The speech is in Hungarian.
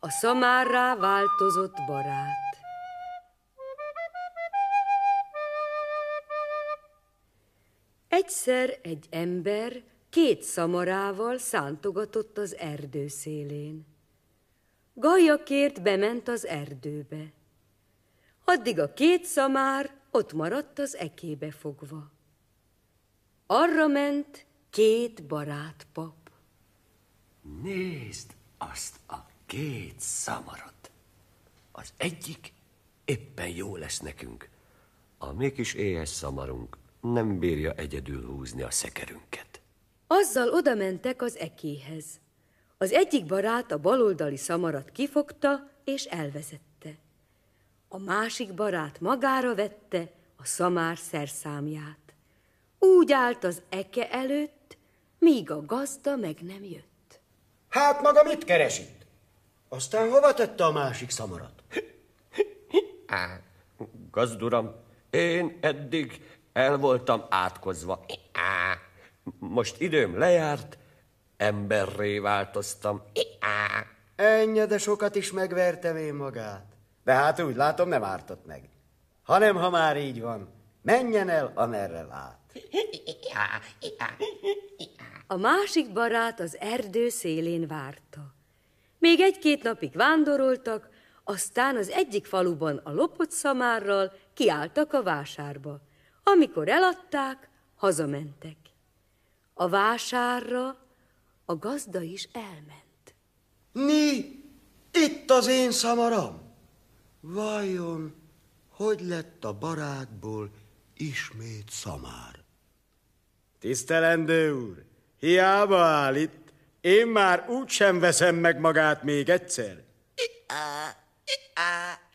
A szamárrá változott barát. Egyszer egy ember 2 szamarával szántogatott az erdő szélén. Gallyakért bement az erdőbe. Addig a 2 szamár ott maradt az ekébe fogva. Arra ment 2 barátpap. Nézd azt a 2 szamarat. Az egyik éppen jó lesz nekünk. A mi kis éhes szamarunk nem bírja egyedül húzni a szekerünket. Azzal odamentek az ekéhez. Az egyik barát a baloldali szamarat kifogta és elvezette. A másik barát magára vette a szamár szerszámját. Úgy állt az eke előtt, míg a gazda meg nem jött. Hát maga mit keres itt? Aztán hova tette a másik szamarat? Gazduram, én eddig el voltam átkozva. Most időm lejárt, emberré változtam. Ennyi, de sokat is megvertem én magát. De hát úgy látom, nem ártott meg. Hanem, ha már így van, menjen el, amerre lát. A másik barát az erdő szélén várta. Még 1-2 napig vándoroltak, aztán az egyik faluban a lopott szamárral kiálltak a vásárba. Amikor eladták, hazamentek. A vásárra a gazda is elment. Ni, itt az én szamaram. Vajon, hogy lett a barátból ismét szamár? Tisztelendő úr, hiába áll itt, én már úgysem veszem meg magát még egyszer.